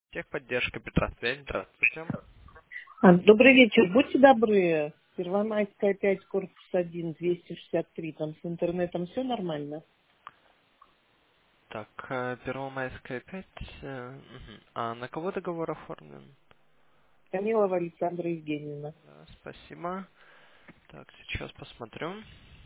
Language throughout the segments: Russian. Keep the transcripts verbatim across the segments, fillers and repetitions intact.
Техподдержка Петросвязь, здравствуйте. А, Добрый вечер. Будьте добры. Первомайская пять, корпус один, двести шестьдесят три. Там с интернетом все нормально? Так, э, Первомайская пять. э, мгм. А на кого договор оформлен? Камилова Александра Евгеньевна. Да, спасибо. Так, сейчас посмотрю.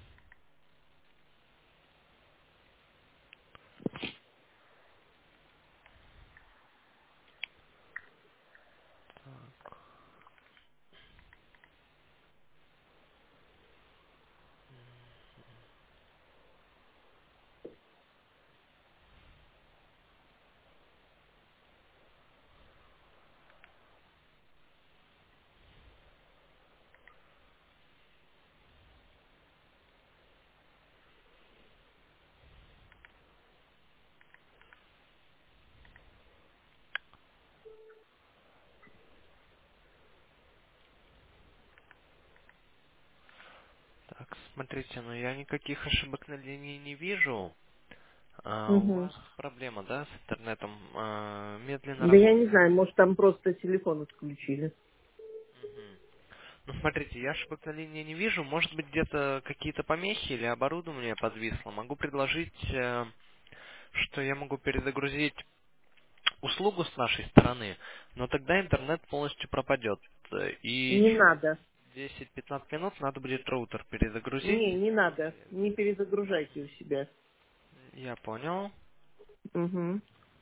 Так, смотрите, ну я никаких ошибок на линии не вижу. А, у Угу. вас проблема, да, с интернетом? А, медленно Да я не работает? знаю, может там просто телефон отключили. Мгм. Ну, смотрите, я ошибок на линии не вижу. Может быть, где-то какие-то помехи или оборудование подвисло. Могу предложить, э, что я могу перезагрузить услугу с нашей стороны, но тогда интернет полностью пропадет. Э, И Не через надо. десять-пятнадцать минут надо будет роутер перезагрузить. Не, не надо. И- Не перезагружайте у себя. Я понял. Угу.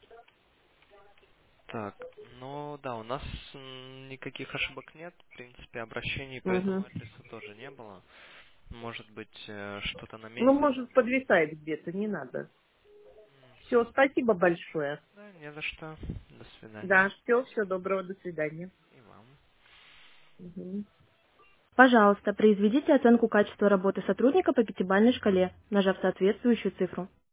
Так, ну да, у нас м, никаких ошибок нет. В принципе, обращений по этому Угу. адресу тоже не было. Может быть, э, что-то на Ну, месте. может, подвисает где-то, не надо. Все, спасибо большое. Да, не за что. До Да, свидания. все, всего доброго, до свидания. И вам. Мгм. Пожалуйста, произведите оценку качества работы сотрудника по пятибалльной шкале, нажав соответствующую цифру.